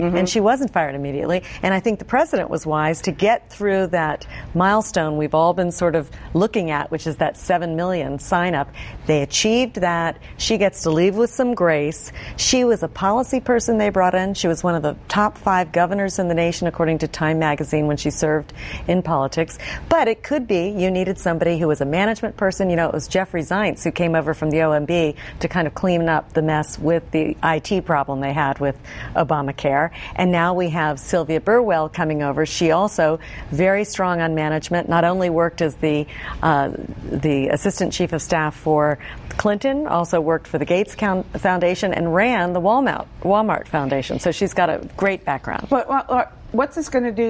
and she wasn't fired immediately. And I think the president was wise to get through that milestone we've all been sort of looking at, which is that 7 million sign-up. They achieved that. She gets to leave with some grace. She was a policy person they brought in. She was one of the top 5 governors in the nation, according to Time magazine, when she served in politics. But it could be you needed somebody who was a management person. You know, it was Jeffrey Zients who came over from the OMB to kind of clean up the mess with the IT problem they had with Obamacare. And now we have Sylvia Burwell coming over. She also very strong on management, not only worked as the assistant chief of staff for Clinton, also worked for the Gates Foundation and ran the Walmart Foundation. So she's got a great background. But what's this going to do